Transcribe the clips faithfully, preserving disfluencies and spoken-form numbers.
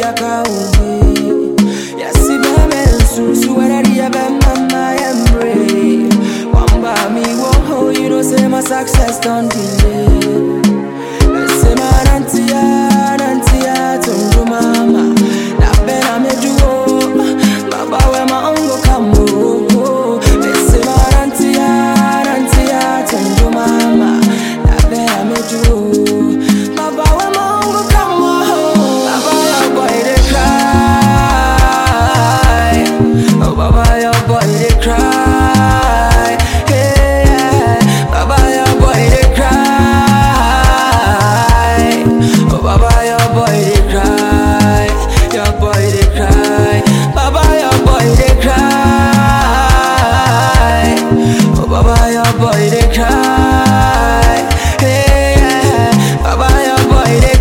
Rebecca. Yes, baby, so so where the baby mama embrace. One by me, whoa, you know say my success don't delay. Say my auntie, auntie, to mama. That ben I made you oh, Baba where my uncle come oh. Say my auntie, auntie, to mama. That ben I made you oh, Baba where my uncle come oh. Baba your boy they cry, oh Baba your boy they cry, hey yeah. Baba your boy they cry, oh Baba your boy they cry, your boy they cry, Baba your boy they cry, oh Baba your boy they cry, hey yeah. Baba your boy they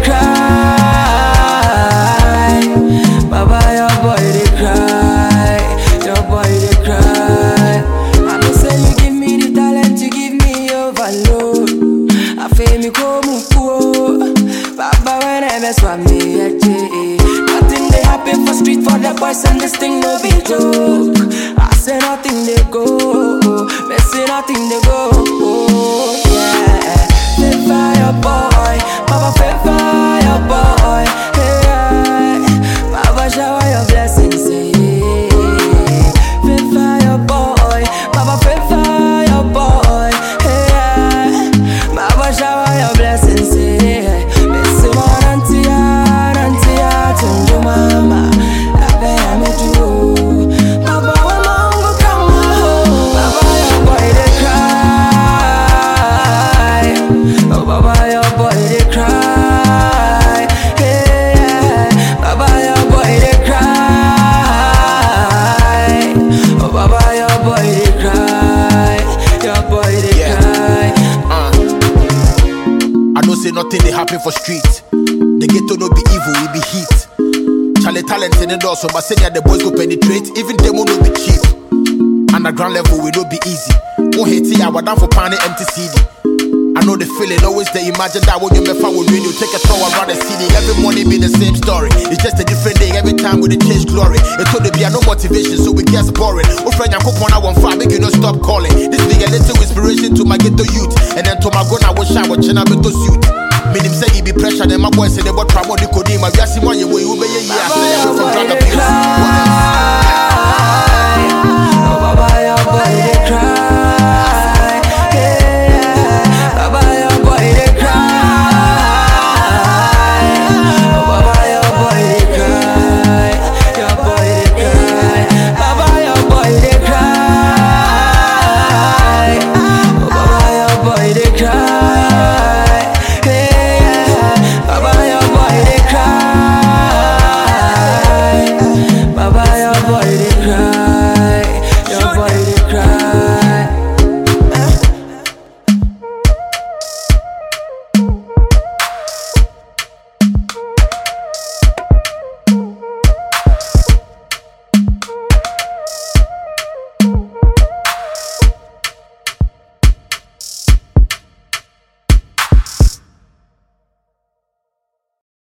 cry, Baba your boy they cry, your boy they cry. I know say you give me the talent, you give me overload. I feel me come cool, Baba when I mess with me, nothing they happen for street for the boys and this thing no be joke. I say nothing they go, they say nothing they go, oh, yeah. Fit fire boy, Baba fit fire boy, hey, Baba shower your blessings, hey. Fit fire boy, Baba fit fire boy, hey, Baba shower your blessings, hey. Missy my auntie, auntie, to mama. That way I met you, Baba when my uncle come home. Baba your boy they cry, oh Baba your boy they cry, hey yeah. Baba your boy they cry, oh Baba your boy they cry, your boy they Yeah. cry. Uh. I know say nothing they happen for street. The ghetto no be evil, we be heat. Charlie talent in the door, so my senior the boys go penetrate. Even demo no be cheap. Underground level we no be easy. Won't hate it, I was down for panning empty C D. I know the feeling, always they imagine that when you me find with radio, take a tour around the city. Every morning be the same story. It's just a different day, every time with a change glory. It told to be no motivation, so it gets boring. Oh friend, I cook one I want five, make you not stop calling. This be a little inspiration to my ghetto youth. And then to my gun I wish I would change a better suit. Meaning say he be pressure, then my boys say they bought trouble, the coding, my biasi money, you will be a year. I say I'm from drug abuse.